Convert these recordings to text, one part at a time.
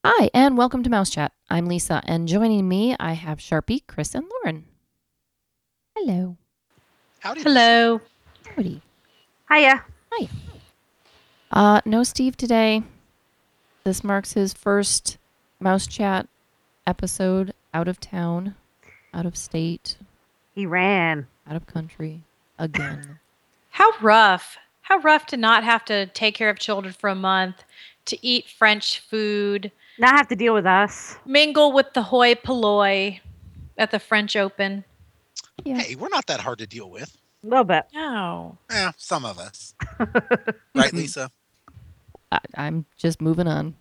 Hi, and welcome to Mouse Chat. I'm Lisa, and joining me, I have Sharpie, Chris, and Lauren. Hello. Howdy, Lisa. Hello. Howdy. Hiya. Hi. No Steve today. This marks his first Mouse Chat episode out of town, out of state, He ran. out of country, again. How rough. How rough to not have to take care of children for a month, to eat French food, Not have to deal with us. mingle with the hoi polloi at the French Open. Yeah. Hey, we're not that hard to deal with. A little bit. No. Some of us. Right, Lisa? I'm just moving on.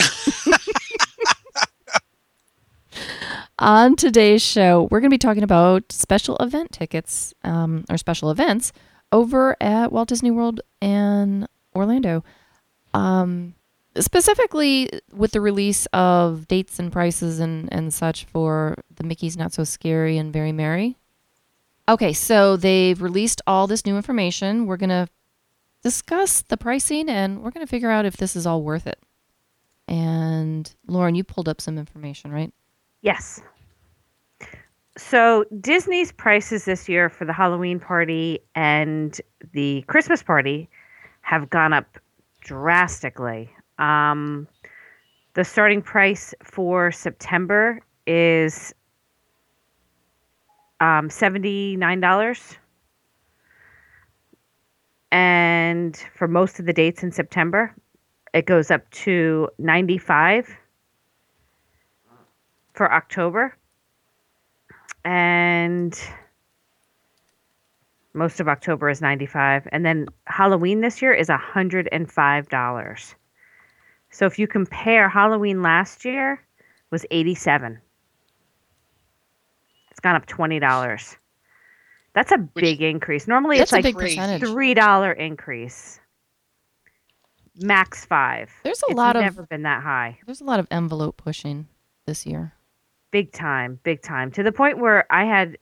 On today's show, we're going to be talking about special event tickets or special events over at Walt Disney World in Orlando. Specifically with the release of dates and prices and such for the Mickey's Not So Scary and Very Merry. Okay, so they've released all this new information. We're going to discuss the pricing and we're going to figure out if this is all worth it. And Lauren, you pulled up some information, right? Yes. So Disney's prices this year for the Halloween party and the Christmas party have gone up drastically. The starting price for September is $79. And for most of the dates in September, it goes up to $95 for October. And most of October is $95. And then Halloween this year is $105. So if you compare, Halloween last year was $87. It's gone up $20. That's a big increase. Normally That's it's like a big percentage. $3 increase. Max $5. There's It's never been that high. There's a lot of envelope pushing this year. Big time. To the point where I had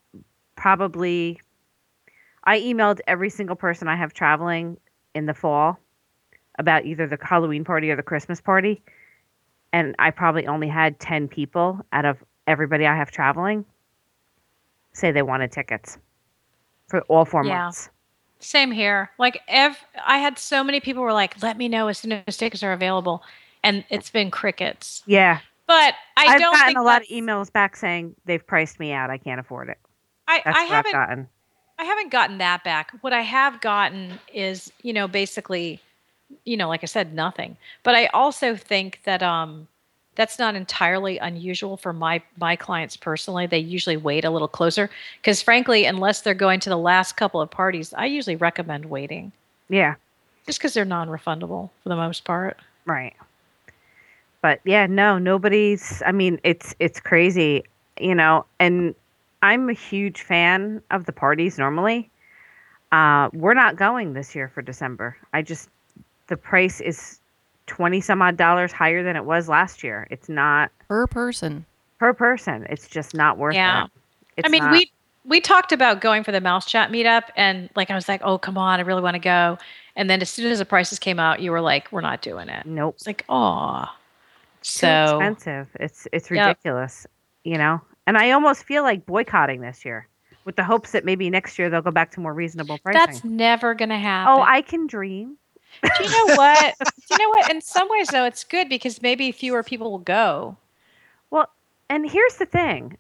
I emailed every single person I have traveling in the fall about either the Halloween party or the Christmas party. And I probably only had 10 people out of everybody I have traveling say they wanted tickets for all 4 months. Same here. Like I had so many people were like, let me know as soon as tickets are available. And it's been crickets. Yeah. But I've don't gotten think a lot of emails back saying they've priced me out. I can't afford it. That's what I've gotten. I haven't gotten that back. What I have gotten is, basically, like I said, nothing. But I also think that that's not entirely unusual for my clients personally. They usually wait a little closer because, frankly, unless they're going to the last couple of parties, I usually recommend waiting. Yeah. Just because they're non-refundable for the most part. Right. But yeah, no, nobody's, I mean, it's crazy, and I'm a huge fan of the parties normally. We're not going this year for December. The price is 20 some odd dollars higher than it was last year. It's not Per person. It's just not worth it. I mean, we talked about going for the Mouse Chat meetup and I was like, oh, come on, I really want to go. And then as soon as the prices came out, you were like, we're not doing it. Nope. It's like, oh, so expensive. It's ridiculous, And I almost feel like boycotting this year with the hopes that maybe next year they'll go back to more reasonable pricing. That's never going to happen. Oh, I can dream. Do you know what? In some ways, though, it's good because maybe fewer people will go. Well, and here's the thing,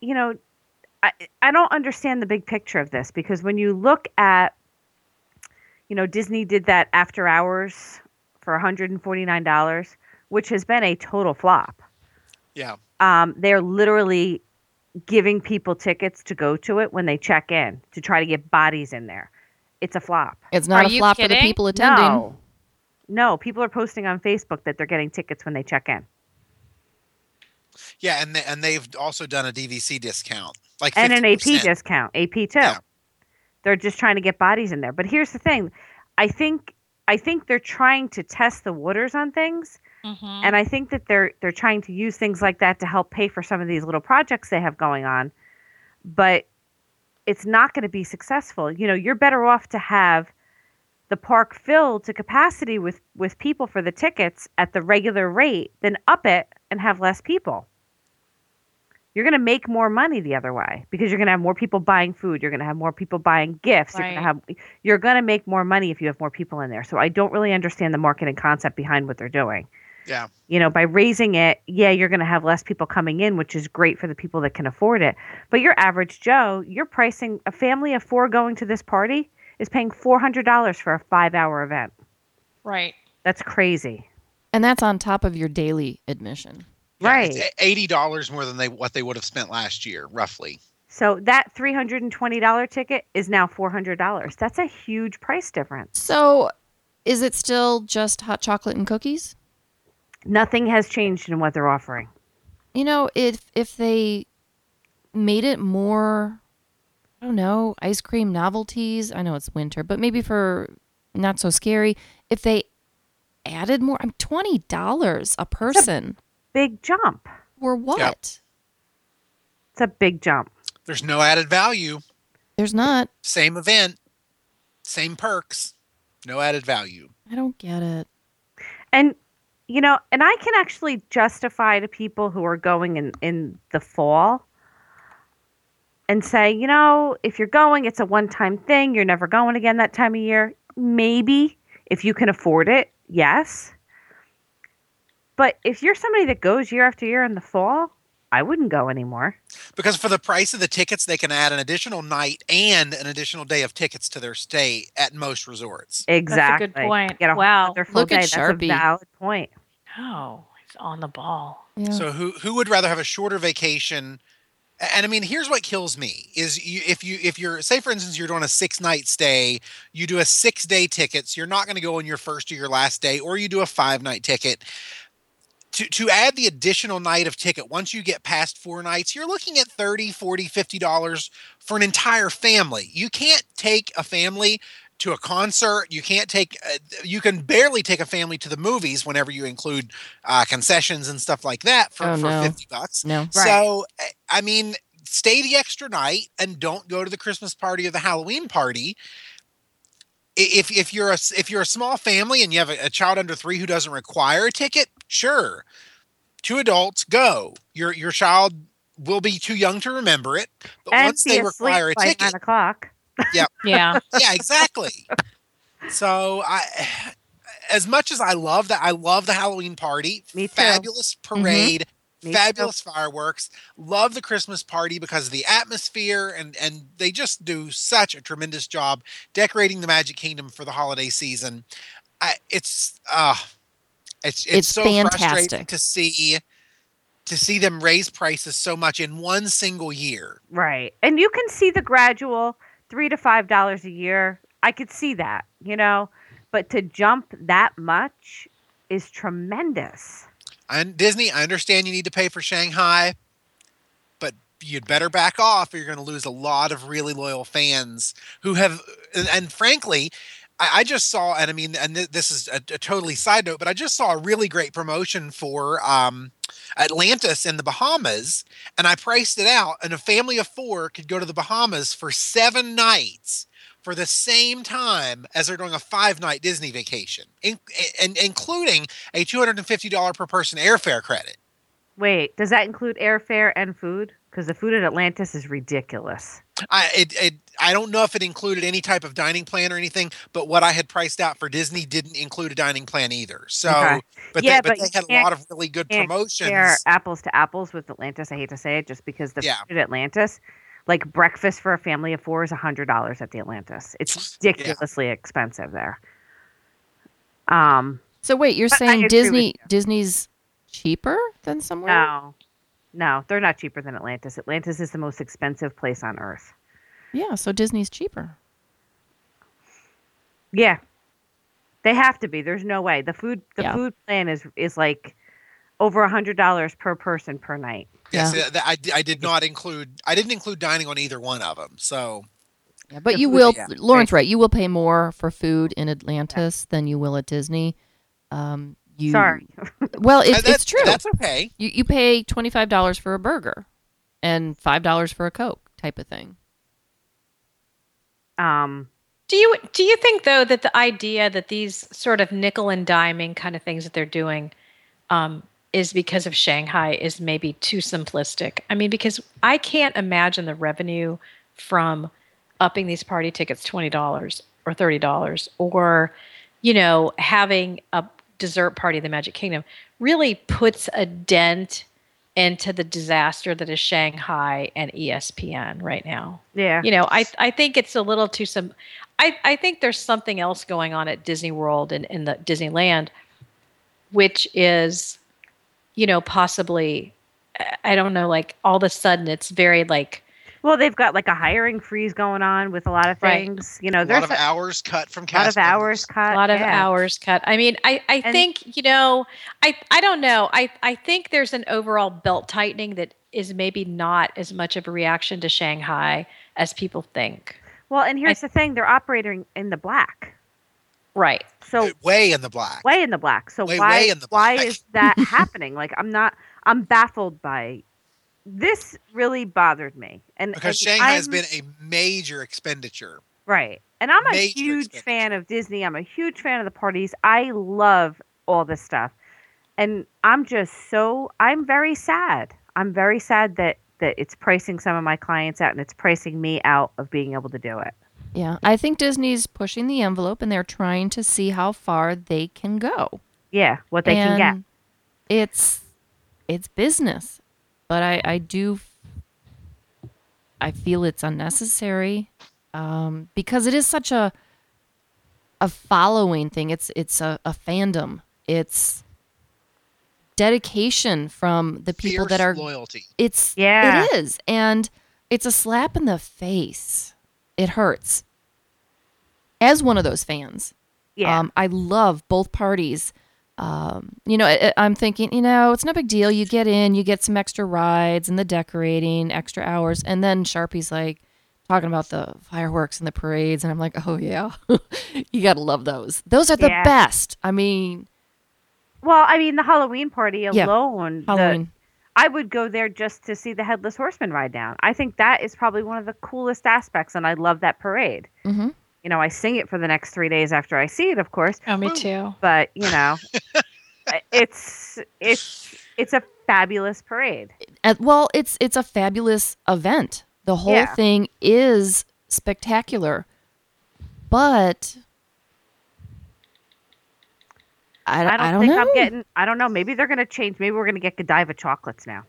I don't understand the big picture of this because when you look at, Disney did that after hours for $149, which has been a total flop. Yeah. They're literally giving people tickets to go to it when they check in to try to get bodies in there. It's a flop. It's not a flop for the people attending. No, people are posting on Facebook that they're getting tickets when they check in. Yeah, and they've also done a DVC discount, like 50%. And an AP discount, AP too. Yeah. They're just trying to get bodies in there. But here's the thing, I think they're trying to test the waters on things, and I think that they're trying to use things like that to help pay for some of these little projects they have going on. But it's not going to be successful. You're better off to have the park filled to capacity with people for the tickets at the regular rate, then up it and have less people. You're going to make more money the other way because you're going to have more people buying food. You're going to have more people buying gifts. Right. You're going to make more money if you have more people in there. So I don't really understand the marketing concept behind what they're doing. Yeah. By raising it, yeah, you're going to have less people coming in, which is great for the people that can afford it. But your average Joe, you're pricing a family of 4 going to this party is paying $400 for a 5-hour event. Right. That's crazy. And that's on top of your daily admission. Yeah, Right. it's $80 more than what they would have spent last year, roughly. So that $320 ticket is now $400. That's a huge price difference. So is it still just hot chocolate and cookies? Nothing has changed in what they're offering. If they made it more, I don't know, ice cream novelties. I know it's winter, but maybe for not so scary. If they added more, $20 a person. Big jump. For what? Yep. It's a big jump. There's no added value. There's not. Same event, same perks, no added value. I don't get it. And and I can actually justify to people who are going in the fall and say, if you're going, it's a one-time thing. You're never going again that time of year. Maybe if you can afford it, yes. But if you're somebody that goes year after year in the fall, I wouldn't go anymore. Because for the price of the tickets, they can add an additional night and an additional day of tickets to their stay at most resorts. Exactly. That's a good point. Get a Wow. wonderful Look day. at That's a Sharpie. valid point. Oh, he's on the ball. Yeah. So who would rather have a shorter vacation? And I mean, here's what kills me is if you're say for instance you're doing a 6-night stay, you do a 6-day ticket, so you're not going to go on your first or your last day, or you do a 5-night ticket. To add the additional night of ticket, once you get past 4 nights, you're looking at $30, $40, $50 for an entire family. You can't take a family to a concert. You can't take, you can barely take a family to the movies whenever you include concessions and stuff like that for Oh, no. $50. No. Right. So, I mean, stay the extra night and don't go to the Christmas party or the Halloween party. If you're a small family and you have a child under 3 who doesn't require a ticket, sure. 2 adults, go. Your child will be too young to remember it, but And once be they asleep require a by ticket, 9 o'clock. Yeah. yeah, exactly. So as much as I love the Halloween party, Me too. fabulous parade, Me fabulous fireworks, love the Christmas party because of the atmosphere and they just do such a tremendous job decorating the Magic Kingdom for the holiday season. It's so frustrating fantastic. to see them raise prices so much in one single year. Right. And you can see the gradual $3 to $5 a year. I could see that, but to jump that much is tremendous. And Disney, I understand you need to pay for Shanghai, but you'd better back off or you're going to lose a lot of really loyal fans who have, and frankly, I just saw, and I mean, and this is a totally side note, but I just saw a really great promotion for Atlantis in the Bahamas, and I priced it out, and a family of 4 could go to the Bahamas for 7 nights for the same time as they're doing a 5-night Disney vacation, including a $250 per person airfare credit. Wait, does that include airfare and food? Because the food at Atlantis is ridiculous. I don't know if it included any type of dining plan or anything, but what I had priced out for Disney didn't include a dining plan either. So, Okay. but Yeah, they but you had a can't- lot of really good Can't promotions. compare apples to apples with Atlantis. I hate to say it, just because the Yeah. food at Atlantis, like breakfast for a family of 4 is $100 at the Atlantis. It's ridiculously expensive there. So wait, you're But I saying agree with you. Disney's cheaper than somewhere? No, they're not cheaper than Atlantis. Atlantis is the most expensive place on earth. Yeah, so Disney's cheaper. Yeah, they have to be. There's no way. The food plan is like over $100 per person per night. Yes, Yeah. I didn't include dining on either one of them. So Yeah, but The you food- will, yeah. Lauren's right. You will pay more for food in Atlantis than you will at Disney. Sorry. Well, it's true. That's okay. You pay $25 for a burger and $5 for a Coke type of thing. Do you think though that the idea that these sort of nickel and diming kind of things that they're doing um, is because of Shanghai is maybe too simplistic? I mean, because I can't imagine the revenue from upping these party tickets $20 or $30, or having a dessert party at the Magic Kingdom really puts a dent into the disaster that is Shanghai and ESPN right now. Yeah. I think it's a little too some. I think there's something else going on at Disney World and in the Disneyland, which is, possibly, I don't know, like all of a sudden it's very like, Well, they've got like a hiring freeze going on with a lot of right, things. A lot There's of hours cut from a lot cast of hours members. cut. a lot of Yeah. hours cut. I mean, I And think, I don't know. I think there's an overall belt tightening that is maybe not as much of a reaction to Shanghai as people think. well, and I here's the thing: they're operating in the black, Right. so Way in the black. way in the black. So Way in the why black. is that happening? Like I'm baffled by this. Really bothered me, Because and Shanghai has I'm been a major expenditure. right. And I'm a Major huge expenditure. fan of Disney. I'm a huge fan of the parties. I love all this stuff, and I'm very sad. I'm very sad that it's pricing some of my clients out and it's pricing me out of being able to do it. Yeah, I think Disney's pushing the envelope and they're trying to see how far they can go. Yeah, what they can get. And it's business, but I feel it's unnecessary because it is such a following thing. It's a fandom. It's dedication from the people Fierce that are. loyalty. Yeah. It is, and it's a slap in the face. It hurts. As one of those fans, Yeah. I love both parties. I'm thinking, it's no big deal. You get in, you get some extra rides and the decorating, extra hours. And then Sharpie's like talking about the fireworks and the parades. And I'm like, oh, yeah, you got to love those. Those are the Yeah. best. I mean, Well, I mean, the Halloween party Yeah, alone, Halloween. I would go there just to see the Headless Horseman ride down. I think that is probably one of the coolest aspects, and I love that parade. Hmm. I sing it for the next 3 days after I see it, of course, Oh, me Woo. too. but it's a fabulous parade. Well, it's a fabulous event. The whole Yeah. thing is spectacular. But I don't think know. I'm getting. I don't know. Maybe they're going to change. Maybe we're going to get Godiva chocolates now.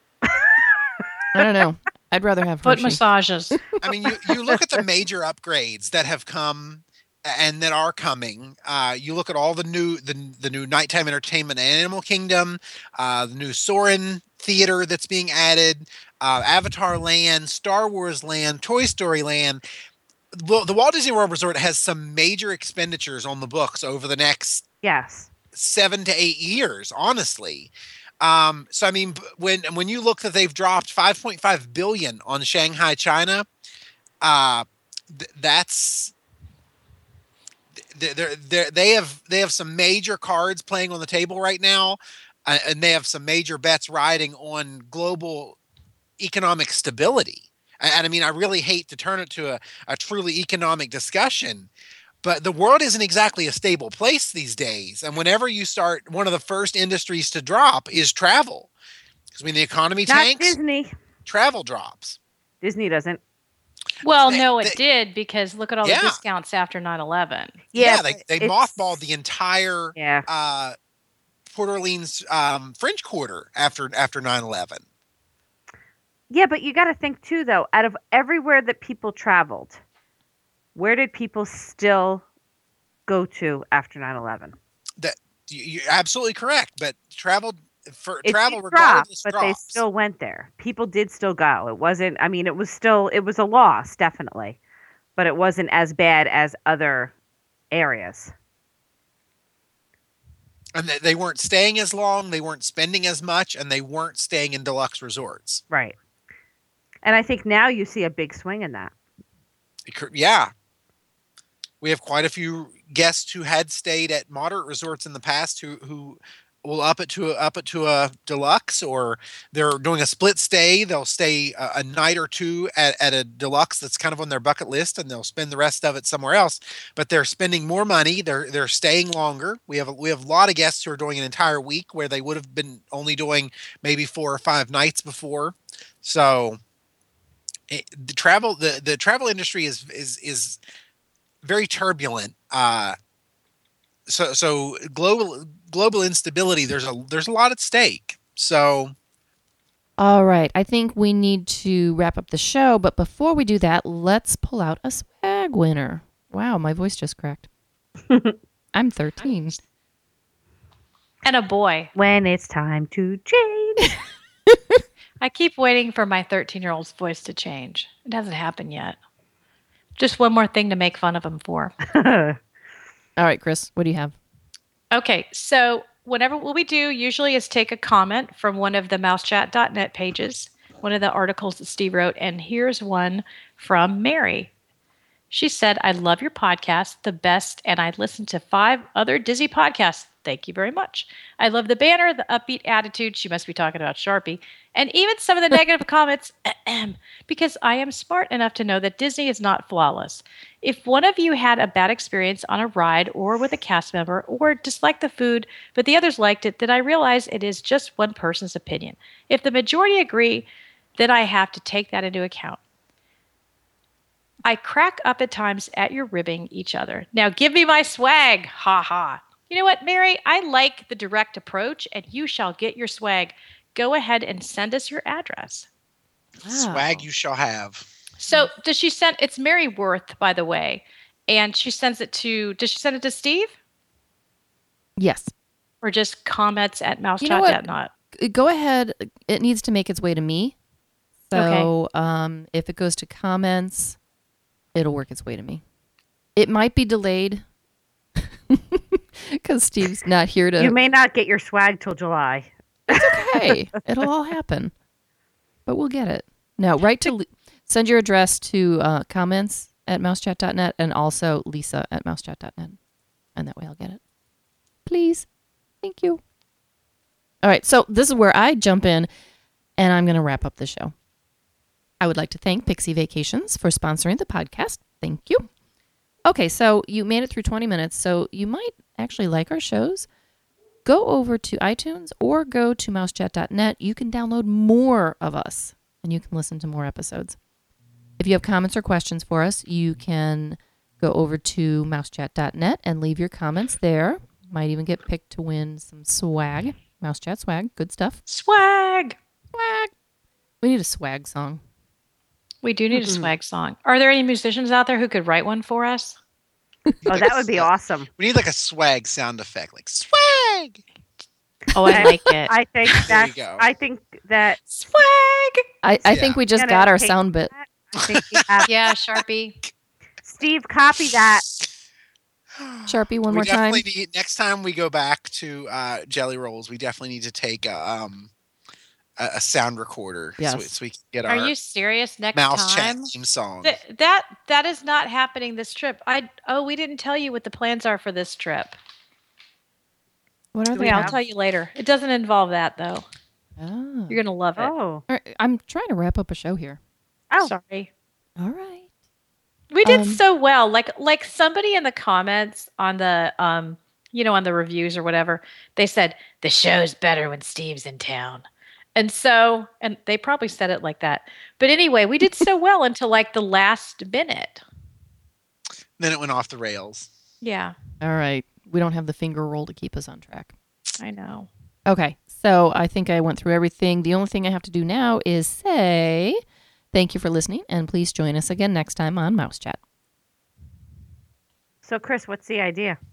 I don't know. I'd rather have Foot Hershey. massages. I mean, you look at the major upgrades that have come and that are coming. You look at all the new nighttime entertainment at Animal Kingdom, the new Soarin' Theater that's being added, Avatar Land, Star Wars Land, Toy Story Land. The Walt Disney World Resort has some major expenditures on the books over the next Yes. 7 to 8 years, honestly. So I mean, when you look that they've dropped 5.5 billion on Shanghai, China, that's they have some major cards playing on the table right now, and they have some major bets riding on global economic stability. And I mean, I really hate to turn it to a truly economic discussion, but the world isn't exactly a stable place these days. And whenever you start, one of the first industries to drop is travel. Because when the economy Not tanks, Disney. travel drops. Disney doesn't. Well, They- no, it they- did, because look at all Yeah. the discounts after 9/11. Yeah, but they it's- mothballed the entire Yeah. Port Orleans French Quarter after 9/11. Yeah, but you got to think too, though. Out of everywhere that people traveled, where did people still go to after 9/11? That you're absolutely correct, but travel It travel did drop, regardless but they drops. still went there. People did still go. It wasn't. I mean, it was a loss, definitely, but it wasn't as bad as other areas. And they weren't staying as long, they weren't spending as much, and they weren't staying in deluxe resorts. Right. And I think now you see a big swing in that. Yeah. We have quite a few guests who had stayed at moderate resorts in the past who will up it to a deluxe, or they're doing a split stay. They'll stay a night or two at a deluxe that's kind of on their bucket list, and they'll spend the rest of it somewhere else. But they're spending more money. They're staying longer. We have a lot of guests who are doing an entire week where they would have been only doing maybe 4 or 5 nights before. So the travel industry is very turbulent. So global instability. There's a lot at stake. So All right. I think we need to wrap up the show, but before we do that, let's pull out a swag winner. Wow, my voice just cracked. I'm 13. And a boy. When it's time to change. I keep waiting for my 13-year-old's voice to change. It hasn't happened yet. Just one more thing to make fun of him for. All right, Chris, what do you have? Okay, so what we do usually is take a comment from one of the mousechat.net pages, one of the articles that Steve wrote, and here's one from Mary. She said, I love your podcast, the best, and I listened to 5 other Disney podcasts. Thank you very much. I love the banner, the upbeat attitude. She must be talking about Sharpie. And even some of the negative comments, because I am smart enough to know that Disney is not flawless. If one of you had a bad experience on a ride or with a cast member or disliked the food, but the others liked it, then I realize it is just one person's opinion. If the majority agree, then I have to take that into account. I crack up at times at your ribbing each other. Now give me my swag. Ha ha. You know what, Mary? I like the direct approach, and you shall get your swag. Go ahead and send us your address. swag you shall have. So does she send? It's Mary Worth, by the way, and she sends it to. Does she send it to Steve, Yes. or just comments at You know what? mousechat.net? Go ahead. It needs to make its way to me. So if it goes to comments, it'll work its way to me. It might be delayed because Steve's not here to. You may not get your swag till July. Okay, it'll all happen, but we'll get it. No, send your address to comments at mousechat.net and also Lisa at mousechat.net, and that way I'll get it. Please, thank you. All right, so this is where I jump in, and I'm going to wrap up the show. I would like to thank Pixie Vacations for sponsoring the podcast. Thank you. Okay, so you made it through 20 minutes, so you might actually like our shows. Go over to iTunes or go to mousechat.net. You can download more of us, and you can listen to more episodes. If you have comments or questions for us, you can go over to mousechat.net and leave your comments there. Might even get picked to win some swag. Mousechat swag. Good stuff. Swag. Swag. We need a swag song. We do need a swag song. Are there any musicians out there who could write one for us? Oh, that would be awesome. We need like a swag sound effect, like swag. Oh, I like it. I think There you that's. go. I think that. Swag. I Yeah. think we just Gonna got our take sound bit. I think we have- Yeah, Sharpie. Steve, copy that. Sharpie, one We more time. definitely need, next time we go back to Jelly Rolls, we definitely need to take a sound recorder Yes. so we can get Are our you serious? Next mouse chat time? theme song. That is not happening this trip. We didn't tell you what the plans are for this trip. What are they? Yeah, I'll tell you later. It doesn't involve that though. Oh. You're gonna love it. Oh. All right, I'm trying to wrap up a show here. Oh. Sorry. All right. We did Um, so well. Like somebody in the comments on the on the reviews or whatever, they said the show's better when Steve's in town. And they probably said it like that. But anyway, we did so well until like the last minute. Then it went off the rails. Yeah, All right. We don't have the finger roll to keep us on track. I know. Okay. So I think I went through everything. The only thing I have to do now is say thank you for listening, and please join us again next time on Mouse Chat. So, Chris, what's the idea?